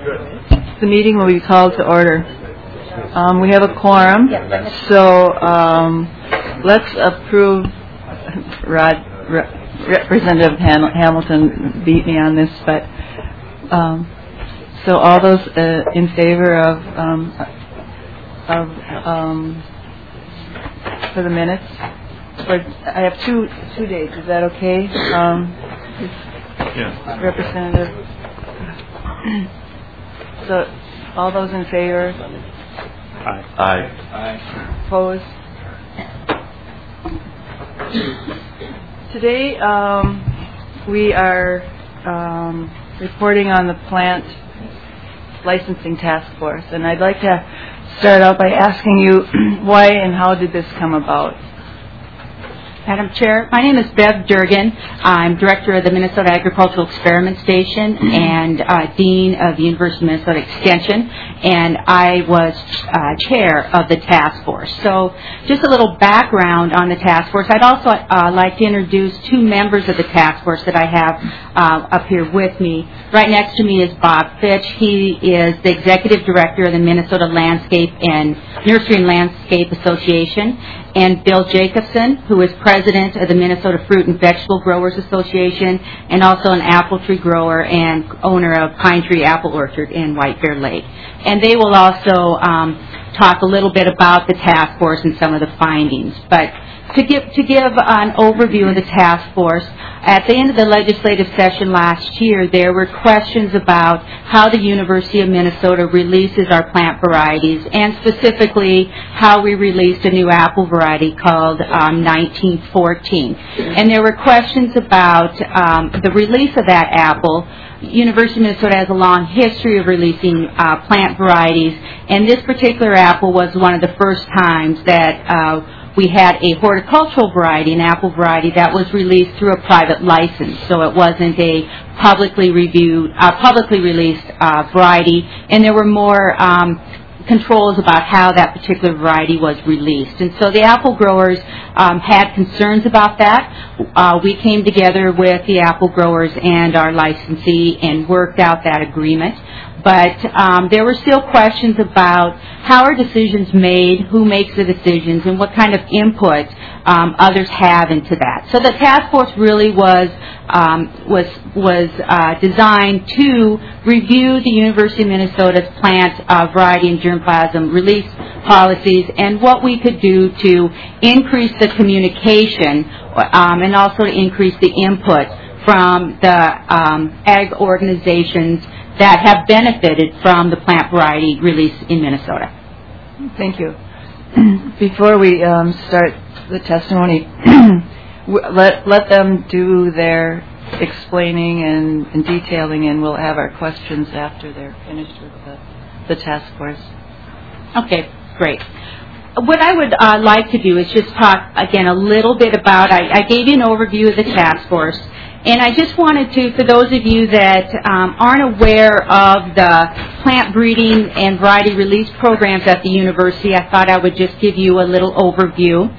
The meeting will be called to order. We have a quorum, so let's approve. Representative Hamilton beat me on this, but so all those in favor of for the minutes. I have two dates. Is that okay? Yeah. Representative. So, all those in favor? Aye. Aye. Opposed? Today, we are reporting on the plant licensing task force, and I'd like to start out by asking you why and how did this come about? Madam Chair, my name is Bev Durgan. I'm Director of the Minnesota Agricultural Experiment Station and Dean of the University of Minnesota Extension, and I was Chair of the task force. So just a little background on the task force. I'd also like to introduce two members of the task force that I have up here with me. Right next to me is Bob Fitch. He is the Executive Director of the Minnesota Landscape and Nursery and Landscape Association, and Bill Jacobson, who is President of the Minnesota Fruit and Vegetable Growers Association, and also an apple tree grower and owner of Pine Tree Apple Orchard in White Bear Lake. And they will also talk a little bit about the task force and some of the findings. But to give an overview of the task force, at the end of the legislative session last year, there were questions about how the University of Minnesota releases our plant varieties, and specifically how we released a new apple variety called 1914. And there were questions about the release of that apple. University of Minnesota has a long history of releasing plant varieties, and this particular apple was one of the first times that we had a horticultural variety, an apple variety, that was released through a private license. So it wasn't a publicly released variety, and there were more controls about how that particular variety was released. And so the apple growers had concerns about that. We came together with the apple growers and our licensee and worked out that agreement. But there were still questions about how are decisions made, who makes the decisions, and what kind of input others have into that. So the task force really was designed to review the University of Minnesota's plant variety and germplasm release policies and what we could do to increase the communication and also to increase the input from the ag organizations that have benefited from the plant variety release in Minnesota. Thank you. Before we start the testimony, let them do their explaining and detailing, and we'll have our questions after they're finished with the task force. Okay, great. What I would like to do is just talk again a little bit about, I gave you an overview of the task force, and I just wanted to, for those of you that aren't aware of the plant breeding and variety release programs at the university, I thought I would just give you a little overview.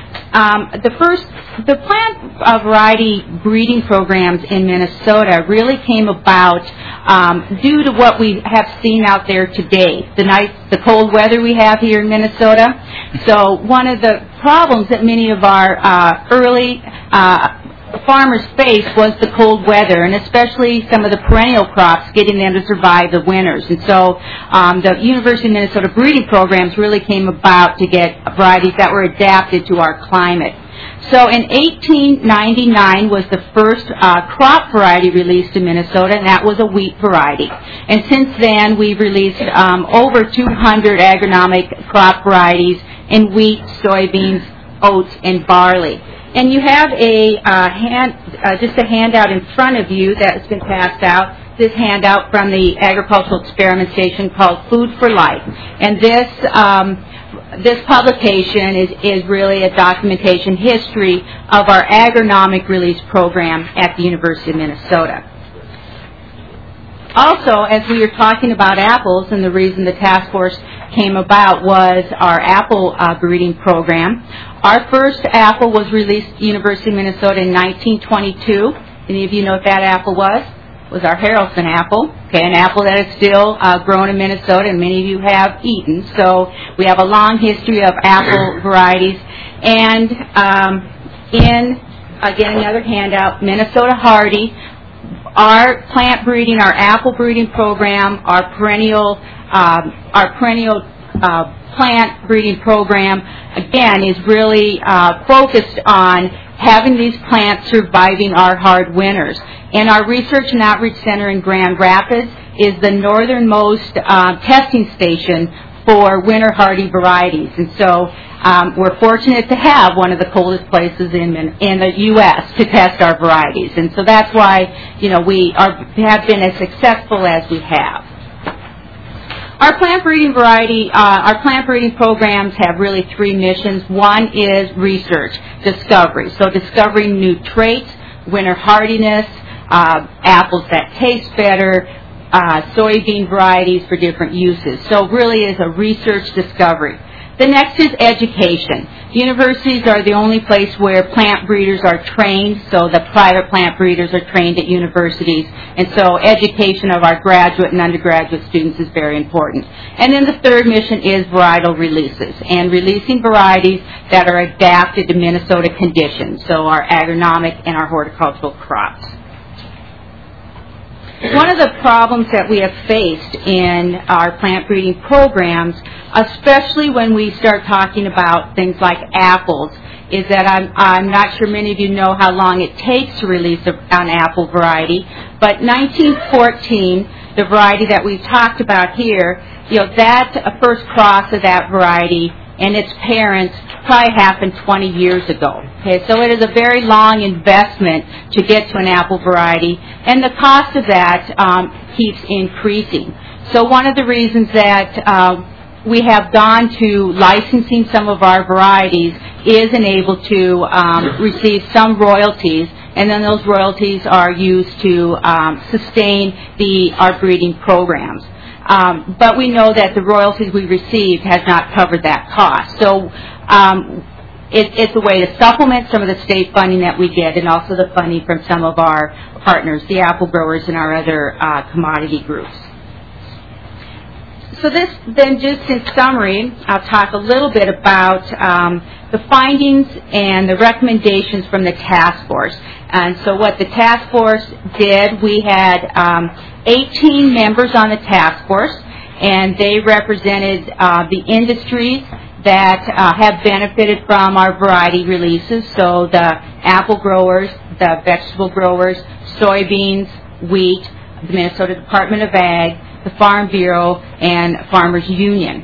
The plant variety breeding programs in Minnesota really came about due to what we have seen out there today, the cold weather we have here in Minnesota. So one of the problems that many of our early farmers faced was the cold weather, and especially some of the perennial crops, getting them to survive the winters. And so the University of Minnesota breeding programs really came about to get varieties that were adapted to our climate. So in 1899 was the first crop variety released in Minnesota, and that was a wheat variety. And since then, we've released over 200 agronomic crop varieties in wheat, soybeans, oats, and barley. And you have just a handout in front of you that has been passed out. This handout from the Agricultural Experiment Station called Food for Life. And this publication is really a documentation history of our agronomic release program at the University of Minnesota. Also, as we were talking about apples, and the reason the task force came about was our apple breeding program. Our first apple was released at the University of Minnesota in 1922. Any of you know what that apple was? It was our Haralson apple. Okay, an apple that is still grown in Minnesota, and many of you have eaten. So we have a long history of apple varieties. And again, another handout, Minnesota Hardy. Our plant breeding, our apple breeding program, our perennial plant breeding program, again, is really focused on having these plants surviving our hard winters. And our Research and Outreach Center in Grand Rapids is the northernmost testing station for winter hardy varieties. And so we're fortunate to have one of the coldest places in the U.S. to test our varieties. And so that's why, we have been as successful as we have. Our plant breeding programs have really three missions. One is research, discovery. So discovering new traits, winter hardiness, apples that taste better, soybean varieties for different uses. So really is a research discovery. The next is education. Universities are the only place where plant breeders are trained, so the private plant breeders are trained at universities, and so education of our graduate and undergraduate students is very important. And then the third mission is varietal releases, and releasing varieties that are adapted to Minnesota conditions, so our agronomic and our horticultural crops. One of the problems that we have faced in our plant breeding programs, especially when we start talking about things like apples, is that I'm not sure many of you know how long it takes to release an apple variety, but 1914, the variety that we talked about here, that first cross of that variety and its parents probably happened 20 years ago. Okay, so it is a very long investment to get to an apple variety, and the cost of that keeps increasing. So one of the reasons that we have gone to licensing some of our varieties is enabled to receive some royalties, and then those royalties are used to sustain our breeding programs. But we know that the royalties we receive has not covered that cost. So it's a way to supplement some of the state funding that we get, and also the funding from some of our partners, the apple growers and our other commodity groups. So this, then, just in summary, I'll talk a little bit about the findings and the recommendations from the task force. And so what the task force did, we had 18 members on the task force, and they represented the industries that have benefited from our variety releases, so the apple growers, the vegetable growers, soybeans, wheat, the Minnesota Department of Ag, the Farm Bureau, and Farmers Union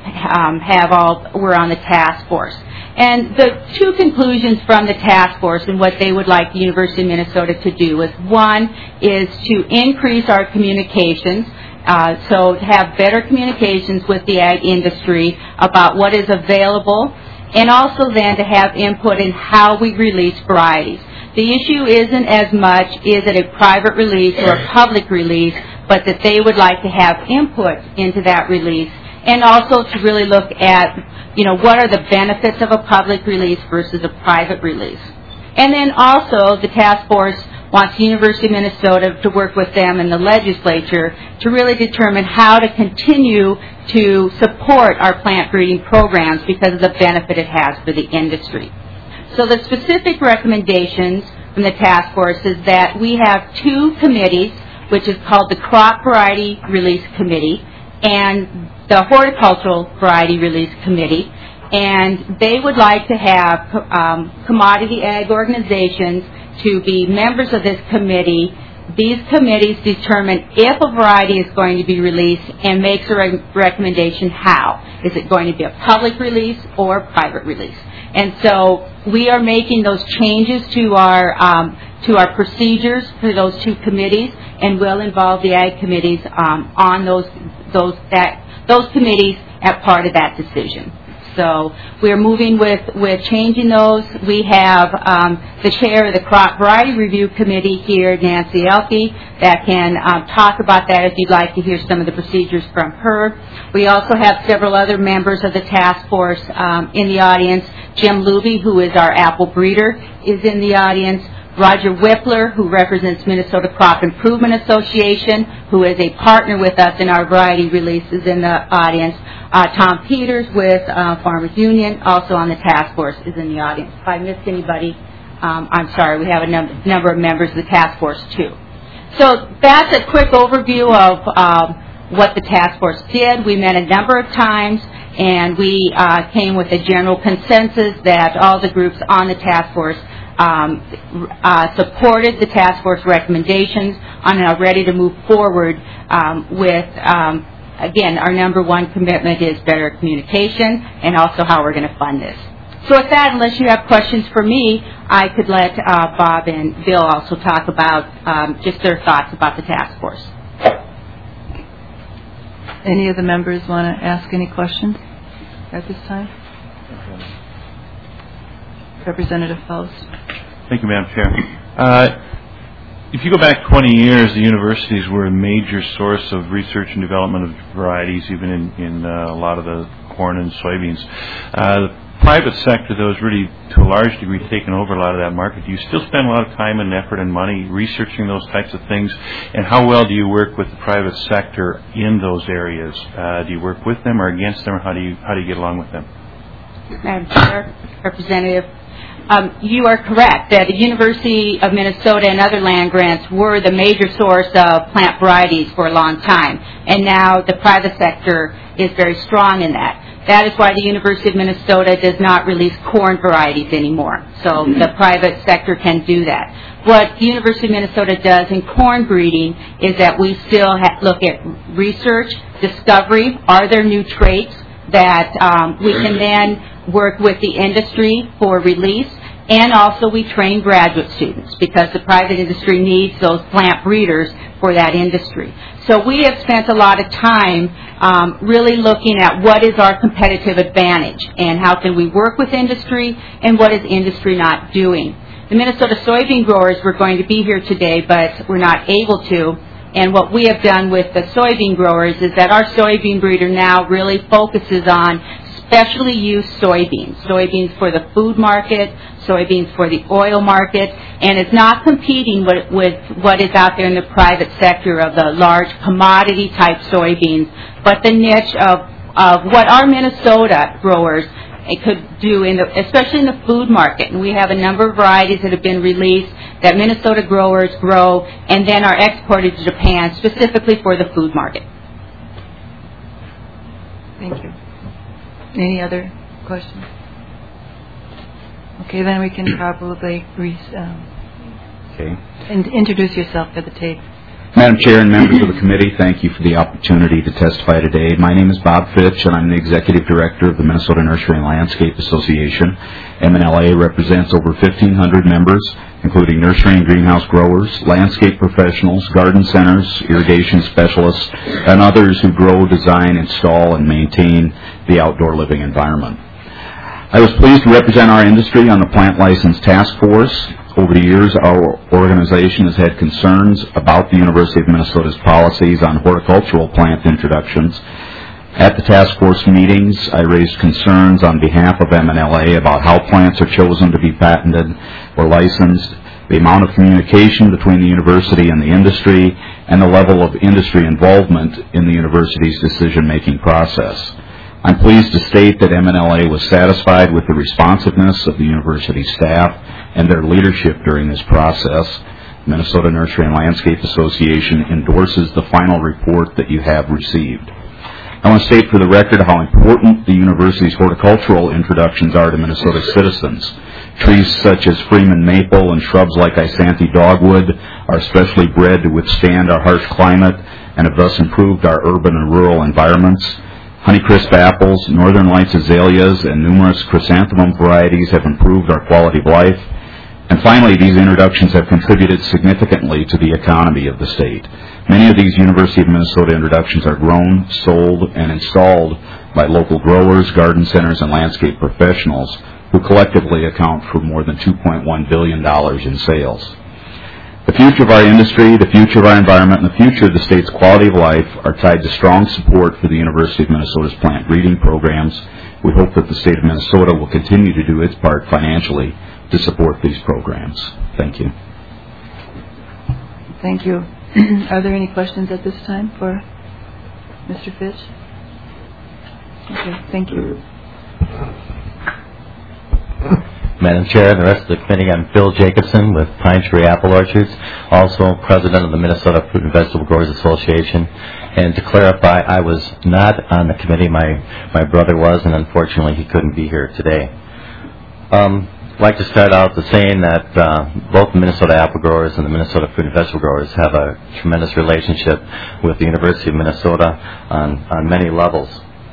were on the task force. And the two conclusions from the task force and what they would like the University of Minnesota to do is, one is to increase our communications, so to have better communications with the ag industry about what is available, and also then to have input in how we release varieties. The issue isn't as much, is it a private release or a public release, but that they would like to have input into that release, and also to really look at, what are the benefits of a public release versus a private release. And then also the task force wants the University of Minnesota to work with them and the legislature to really determine how to continue to support our plant breeding programs because of the benefit it has for the industry. So the specific recommendations from the task force is that we have two committees, which is called the Crop Variety Release Committee and the Horticultural Variety Release Committee, and they would like to have commodity ag organizations to be members of this committee. These committees determine if a variety is going to be released and makes a recommendation how. Is it going to be a public release or a private release? And so we are making those changes to our procedures for those two committees, and will involve the ag committees on those committees as part of that decision. So we're moving with changing those. We have the chair of the Crop Variety Review Committee here, Nancy Elke, that can talk about that if you'd like to hear some of the procedures from her. We also have several other members of the task force in the audience. Jim Luby, who is our apple breeder, is in the audience. Roger Whippler, who represents Minnesota Crop Improvement Association, who is a partner with us in our variety releases in the audience. Tom Peters with Farmers Union, also on the task force, is in the audience. If I missed anybody, I'm sorry. We have a number of members of the task force, too. So that's a quick overview of what the task force did. We met a number of times, and we came with a general consensus that all the groups on the task force supported the task force recommendations and are ready to move forward with, again, our number one commitment is better communication and also how we're going to fund this. So with that, unless you have questions for me, I could let Bob and Bill also talk about just their thoughts about the task force. Any of the members want to ask any questions at this time? Representative Faust. Thank you, Madam Chair. If you go back 20 years, the universities were a major source of research and development of varieties, even in a lot of the corn and soybeans. The private sector, though, has really, to a large degree, taken over a lot of that market. Do you still spend a lot of time and effort and money researching those types of things? And how well do you work with the private sector in those areas? Do you work with them or against them, or how do you get along with them? Madam Chair, Representative, you are correct that the University of Minnesota and other land grants were the major source of plant varieties for a long time, and now the private sector is very strong in that. That is why the University of Minnesota does not release corn varieties anymore, so the private sector can do that. What the University of Minnesota does in corn breeding is that we still look at research, discovery, are there new traits that we can then work with the industry for release, and also we train graduate students because the private industry needs those plant breeders for that industry. So we have spent a lot of time really looking at what is our competitive advantage and how can we work with industry and what is industry not doing. The Minnesota soybean growers were going to be here today, but we're not able to. And what we have done with the soybean growers is that our soybean breeder now really focuses on specially used soybeans, soybeans for the food market, soybeans for the oil market, and is not competing with what is out there in the private sector of the large commodity type soybeans, but the niche of what our Minnesota growers could do, especially in the food market. And we have a number of varieties that have been released that Minnesota growers grow and then are exported to Japan specifically for the food market. Thank you. Any other questions? Okay, then we can probably introduce yourself to the tape. Madam Chair and members of the committee, thank you for the opportunity to testify today. My name is Bob Fitch, and I'm the Executive Director of the Minnesota Nursery and Landscape Association. MNLA represents over 1,500 members, including nursery and greenhouse growers, landscape professionals, garden centers, irrigation specialists, and others who grow, design, install, and maintain the outdoor living environment. I was pleased to represent our industry on the Plant License Task Force. Over the years, our organization has had concerns about the University of Minnesota's policies on horticultural plant introductions. At the task force meetings, I raised concerns on behalf of MNLA about how plants are chosen to be patented or licensed, the amount of communication between the university and the industry, and the level of industry involvement in the university's decision-making process. I'm pleased to state that MNLA was satisfied with the responsiveness of the university staff and their leadership during this process. Minnesota Nursery and Landscape Association endorses the final report that you have received. I want to state for the record how important the university's horticultural introductions are to Minnesota citizens. Trees such as Freeman maple and shrubs like Isanthi dogwood are specially bred to withstand our harsh climate and have thus improved our urban and rural environments. Honeycrisp apples, Northern Lights azaleas, and numerous chrysanthemum varieties have improved our quality of life. And finally, these introductions have contributed significantly to the economy of the state. Many of these University of Minnesota introductions are grown, sold, and installed by local growers, garden centers, and landscape professionals who collectively account for more than $2.1 billion in sales. The future of our industry, the future of our environment, and the future of the state's quality of life are tied to strong support for the University of Minnesota's plant breeding programs. We hope that the state of Minnesota will continue to do its part financially to support these programs. Thank you. Thank you. Are there any questions at this time for Mr. Fitch? Okay, thank you. Madam Chair and the rest of the committee, I'm Phil Jacobson with Pine Tree Apple Orchards, also president of the Minnesota Fruit and Vegetable Growers Association. And to clarify, I was not on the committee. My brother was, and unfortunately he couldn't be here today. I'd like to start out with saying that both the Minnesota apple growers and the Minnesota fruit and vegetable growers have a tremendous relationship with the University of Minnesota on many levels.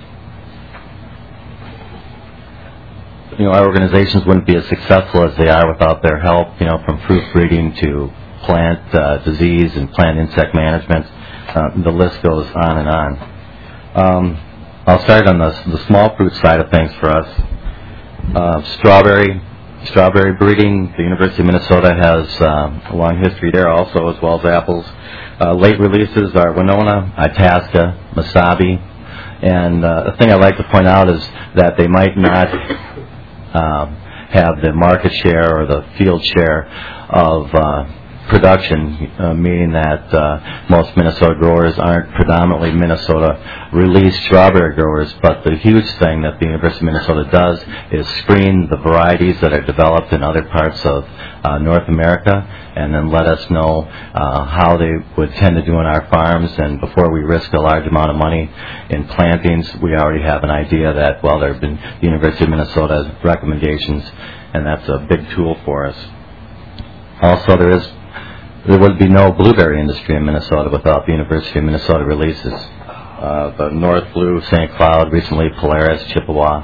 You know, our organizations wouldn't be as successful as they are without their help, you know, from fruit breeding to plant disease and plant insect management. The list goes on and on. I'll start on the small fruit side of things for us. Strawberry breeding, the University of Minnesota has a long history there also, as well as apples. Late releases are Winona, Itasca, Mesabi, and the thing I'd like to point out is that they might not have the market share or the field share of production, meaning that most Minnesota growers aren't predominantly Minnesota released strawberry growers, but the huge thing that the University of Minnesota does is screen the varieties that are developed in other parts of North America and then let us know how they would tend to do on our farms. And before we risk a large amount of money in plantings, we already have an idea that, well, there have been the University of Minnesota's recommendations, and that's a big tool for us. Also, there would be no blueberry industry in Minnesota without the University of Minnesota releases. The North Blue, St. Cloud, recently Polaris, Chippewa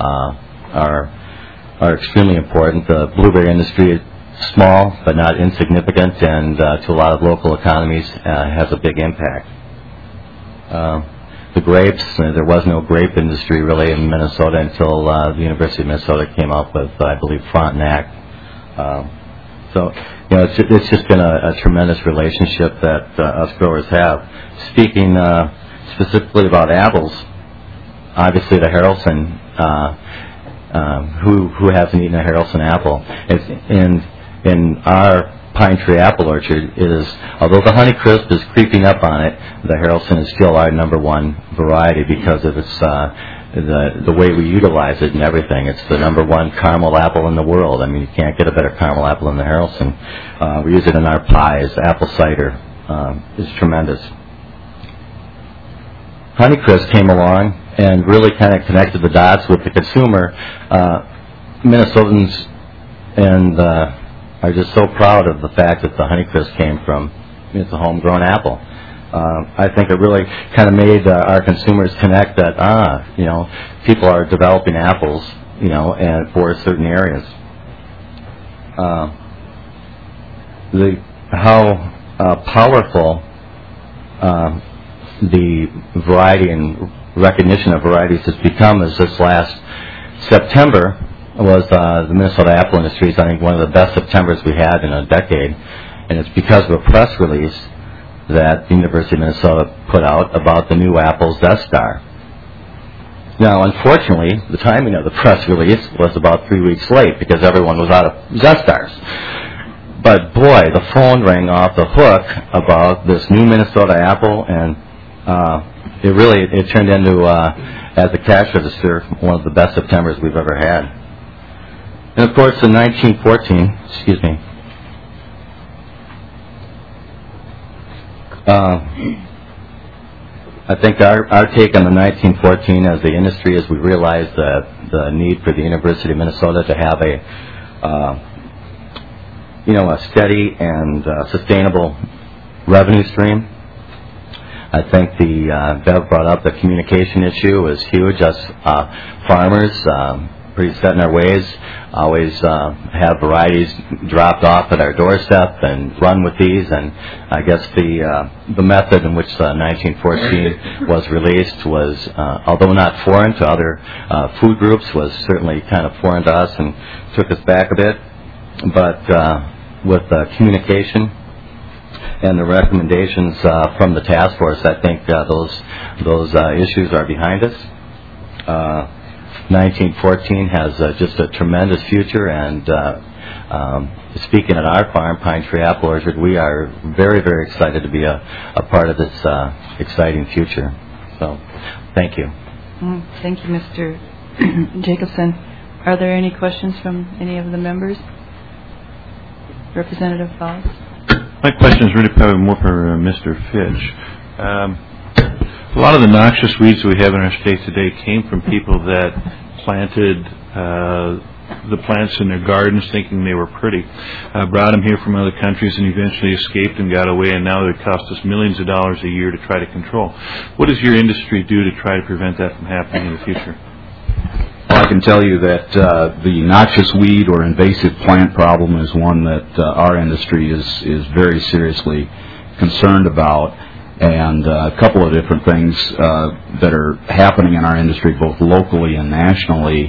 are extremely important. The blueberry industry is small but not insignificant, and to a lot of local economies has a big impact. The grapes, there was no grape industry really in Minnesota until the University of Minnesota came up with, I believe, Frontenac. So, you know, it's just been a tremendous relationship that us growers have. Speaking specifically about apples, obviously the Haralson, who hasn't eaten a Haralson apple? In our Pine Tree Apple Orchard is, although the Honeycrisp is creeping up on it, the Haralson is still our number one variety because of its the way we utilize it and everything. It's the number one caramel apple in the world. I mean, you can't get a better caramel apple than the Haralson. We use it in our pies. Apple cider is tremendous. Honeycrisp came along and really kind of connected the dots with the consumer. Minnesotans and are just so proud of the fact that the Honeycrisp came from, it's a homegrown apple. I think it really kind of made our consumers connect that, you know, people are developing apples, you know, and for certain areas. How powerful the variety and recognition of varieties has become is this last September was the Minnesota apple industry's, I think, one of the best Septembers we had in a decade, and it's because of a press release that the University of Minnesota put out about the new apple Zestar. Now, unfortunately, the timing of the press release was about 3 weeks late because everyone was out of Zestars. But boy, the phone rang off the hook about this new Minnesota apple, and it turned into, as a cash register, one of the best Septembers we've ever had. And of course, in 1914, I think our take on the 1914 as the industry is we realized that the need for the University of Minnesota to have a steady and sustainable revenue stream. I think Bev brought up the communication issue is huge. Us farmers, pretty set in our ways, always have varieties dropped off at our doorstep and run with these. And I guess the method in which 1914 was released was, although not foreign to other food groups, was certainly kind of foreign to us and took us back a bit. But with communication and the recommendations from the task force, I think those issues are behind us. 1914 has just a tremendous future, and speaking at our farm, Pine Tree Apple Orchard, we are very, very excited to be a part of this exciting future. So, thank you. Thank you, Mr. Jacobson. Are there any questions from any of the members? Representative Falls? My question is really probably more for Mr. Fitch. A lot of the noxious weeds we have in our state today came from people that planted the plants in their gardens thinking they were pretty, brought them here from other countries and eventually escaped and got away, and now they cost us millions of dollars a year to try to control. What does your industry do to try to prevent that from happening in the future? Well, I can tell you that the noxious weed or invasive plant problem is one that our industry is very seriously concerned about. And a couple of different things that are happening in our industry, both locally and nationally.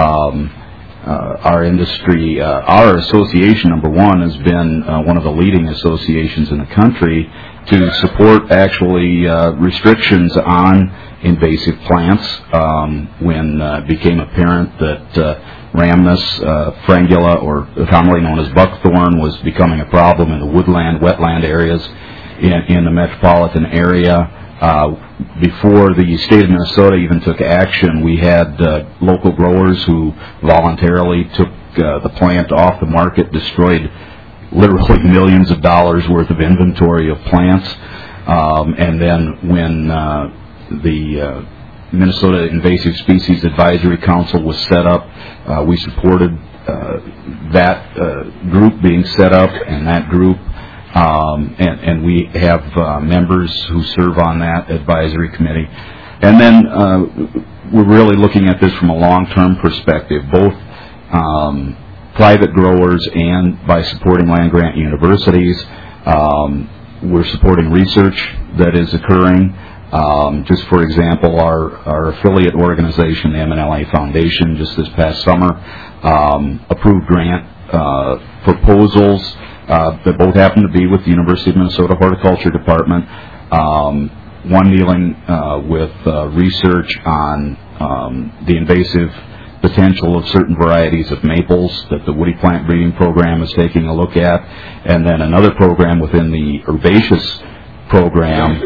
Our industry, our association, number one, has been one of the leading associations in the country to support actually restrictions on invasive plants when it became apparent that rhamnus frangula, or commonly known as buckthorn, was becoming a problem in the woodland, wetland areas in the metropolitan area. Before the state of Minnesota even took action, we had local growers who voluntarily took the plant off the market, destroyed literally millions of dollars worth of inventory of plants. And then when the Minnesota Invasive Species Advisory Council was set up, we supported that group being set up, and that group and we have members who serve on that advisory committee. And then we're really looking at this from a long-term perspective, both private growers and by supporting land-grant universities. We're supporting research that is occurring. Just for example, our affiliate organization, the MNLA Foundation, just this past summer, approved grant proposals that both happen to be with the University of Minnesota Horticulture Department, one dealing with research on the invasive potential of certain varieties of maples that the Woody Plant Breeding Program is taking a look at, and then another program within the herbaceous program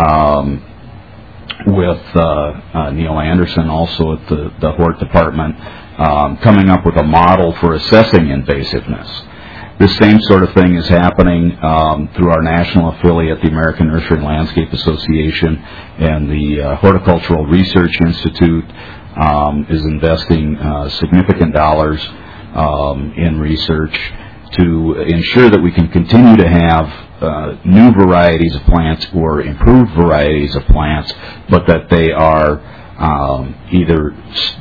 with Neil Anderson, also at the Hort Department, coming up with a model for assessing invasiveness. This same sort of thing is happening through our national affiliate, the American Nursery and Landscape Association, and the Horticultural Research Institute is investing significant dollars in research to ensure that we can continue to have new varieties of plants or improved varieties of plants, but that they are either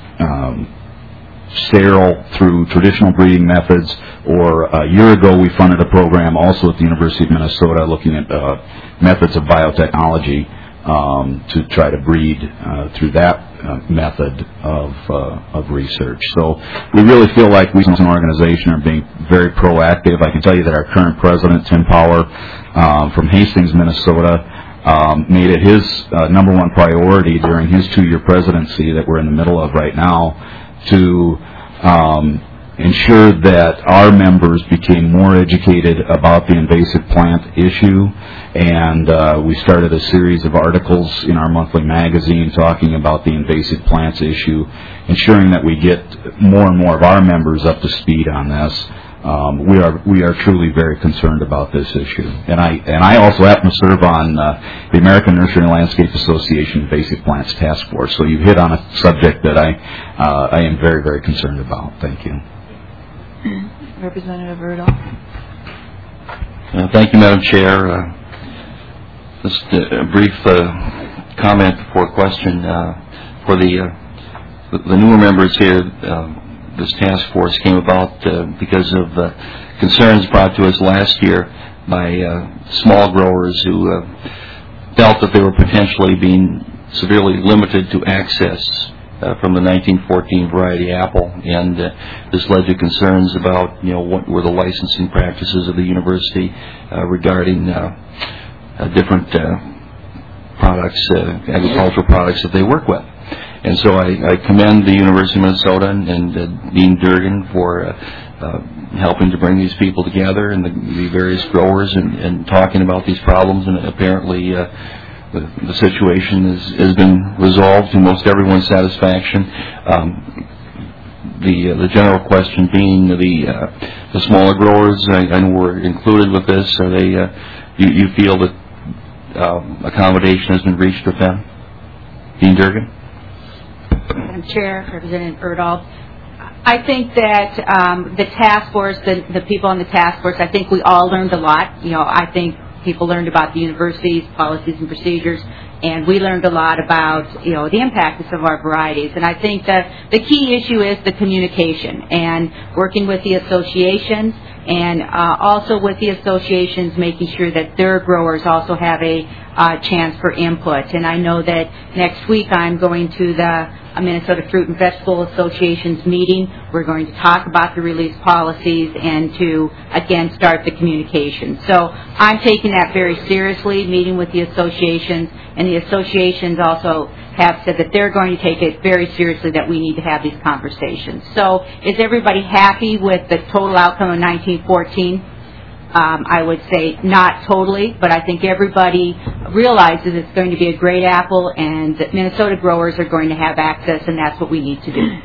sterile through traditional breeding methods, or a year ago we funded a program also at the University of Minnesota looking at methods of biotechnology to try to breed through that method of research. So we really feel like we as an organization are being very proactive. I can tell you that our current president, Tim Power, from Hastings, Minnesota, made it his number one priority during his 2-year presidency that we're in the middle of right now to ensure that our members became more educated about the invasive plant issue, and we started a series of articles in our monthly magazine talking about the invasive plants issue, ensuring that we get more and more of our members up to speed on this. We are truly very concerned about this issue, and I also happen to serve on the American Nursery and Landscape Association Invasive Plants Task Force. So you hit on a subject that I am very, very concerned about. Thank you. Representative Erdahl. Thank you, Madam Chair. Just a brief comment before question for the newer members here. This task force came about because of concerns brought to us last year by small growers who felt that they were potentially being severely limited to access from the 1914 variety apple, and this led to concerns about what were the licensing practices of the university regarding different products, agricultural products that they work with. And so I commend the University of Minnesota and Dean Durgan for helping to bring these people together and the various growers and talking about these problems. And apparently the situation has been resolved to most everyone's satisfaction. The general question being the smaller growers, I know we're included with this. Are they? You feel that accommodation has been reached with them? Dean Durgan? Madam Chair, Representative Erdahl, I think that the task force, the people on the task force, I think we all learned a lot. I think people learned about the university's policies and procedures, and we learned a lot about the impact of some of our varieties. And I think that the key issue is the communication and working with the associations, and also with the associations making sure that their growers also have a chance for input. And I know that next week I'm going to the Minnesota Fruit and Vegetable Association's meeting. We're going to talk about the release policies and to, again, start the communication. So I'm taking that very seriously, meeting with the associations, and the associations also have said that they're going to take it very seriously, that we need to have these conversations. So is everybody happy with the total outcome of 1914? I would say not totally, but I think everybody realizes it's going to be a great apple and that Minnesota growers are going to have access, and that's what we need to do.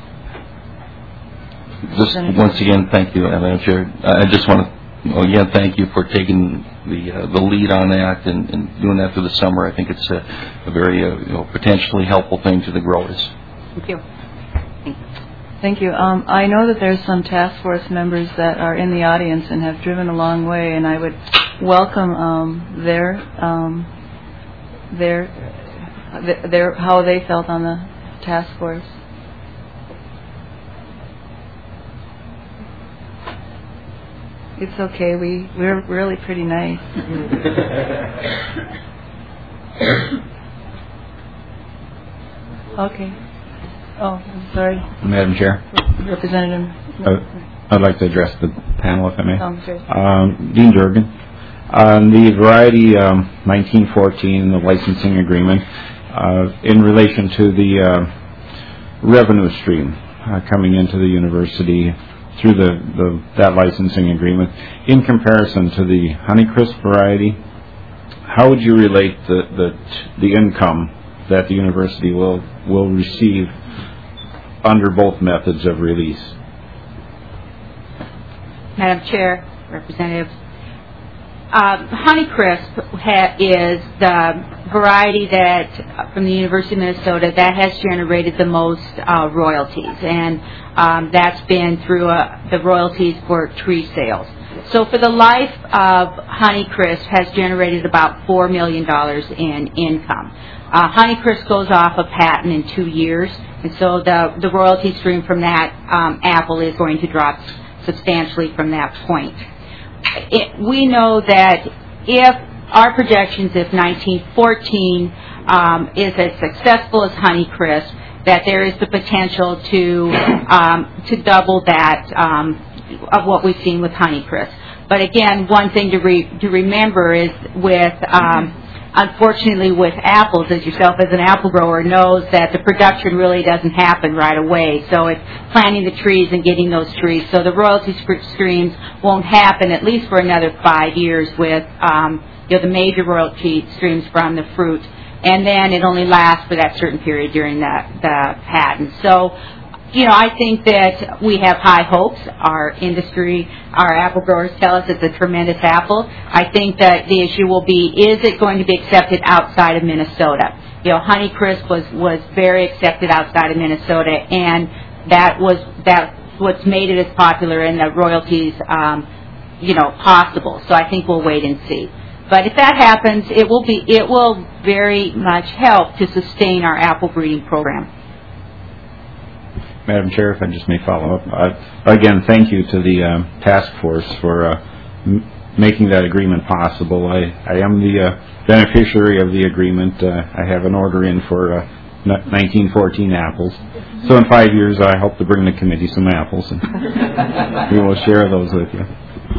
Just once again, thank you, Madam Chair. I just want to again thank you for taking the lead on that and doing that through the summer. I think it's a very potentially helpful thing to the growers. Thank you. Thank you. I know that there's some task force members that are in the audience and have driven a long way, and I would welcome their how they felt on the task force. It's okay. We're really pretty nice. Okay. Oh, I'm sorry. Madam Chair, Representative. I'd like to address the panel, if I may. Sure. Dean Durgan, on the variety 1914, the licensing agreement, in relation to the revenue stream coming into the university through that licensing agreement, in comparison to the Honeycrisp variety, how would you relate the income that the university will receive under both methods of release? Madam Chair, Representatives, Honeycrisp is the variety that, from the University of Minnesota, that has generated the most royalties, and that's been through the royalties for tree sales. So for the life of Honeycrisp has generated about $4 million in income. Honeycrisp goes off a patent in 2 years, and so the royalty stream from that apple is going to drop substantially from that point. We know that if our projections, if 1914 is as successful as Honeycrisp, that there is the potential to double that of what we've seen with Honeycrisp. But again, one thing to remember is with unfortunately with apples, as yourself as an apple grower knows, that the production really doesn't happen right away. So it's planting the trees and getting those trees. So the royalty streams won't happen at least for another 5 years with the major royalty streams from the fruit. And then it only lasts for that certain period during the patent. So, I think that we have high hopes. Our industry, our apple growers tell us it's a tremendous apple. I think that the issue will be, is it going to be accepted outside of Minnesota? Honeycrisp was very accepted outside of Minnesota, and that's what's made it as popular and the royalties, possible. So I think we'll wait and see. But if that happens, it will very much help to sustain our apple breeding program. Madam Chair, if I just may follow up. Again, thank you to the task force for making that agreement possible. I am the beneficiary of the agreement. I have an order in for 1914 apples. So in 5 years, I hope to bring the committee some apples, and we will share those with you.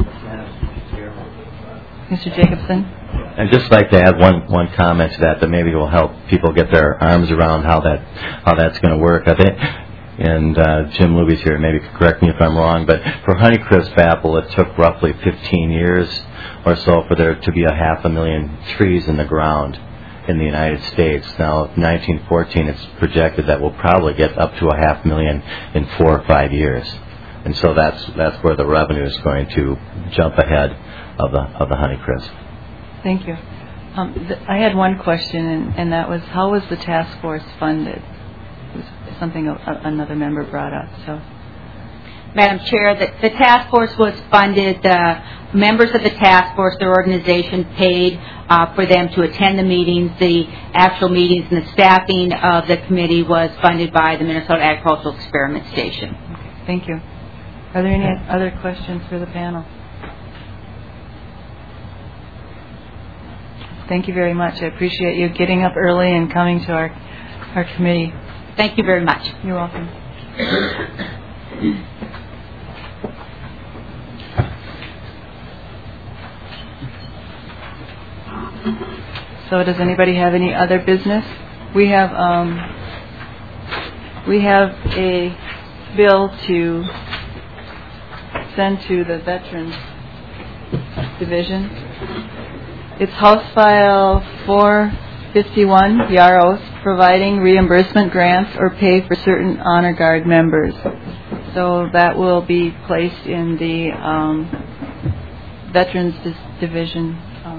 Mr. Jacobson? I'd just like to add one comment to that maybe will help people get their arms around how that's going to work. I think, and Jim Luby's here, maybe correct me if I'm wrong, but for Honeycrisp apple, it took roughly 15 years or so for there to be 500,000 trees in the ground in the United States. Now, 1914, it's projected that we'll probably get up to 500,000 in 4 or 5 years, and so that's where the revenue is going to jump ahead of the Honeycrisp. Thank you. I had one question, and that was, how was the task force funded? It was something another member brought up. So, Madam Chair, the task force was funded. The members of the task force, their organization, paid for them to attend the meetings. The actual meetings and the staffing of the committee was funded by the Minnesota Agricultural Experiment Station. Okay, thank you. Are there any other questions for the panel? Thank you very much. I appreciate you getting up early and coming to our committee. Thank you very much. You're welcome. So does anybody have any other business? We have a bill to send to the Veterans Division. It's House File 451, Yaros, providing reimbursement grants or pay for certain Honor Guard members. So that will be placed in the Veterans Division.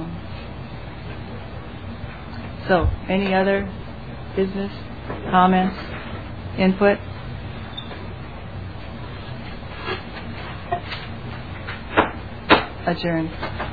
So, any other business, comments, input? Adjourned.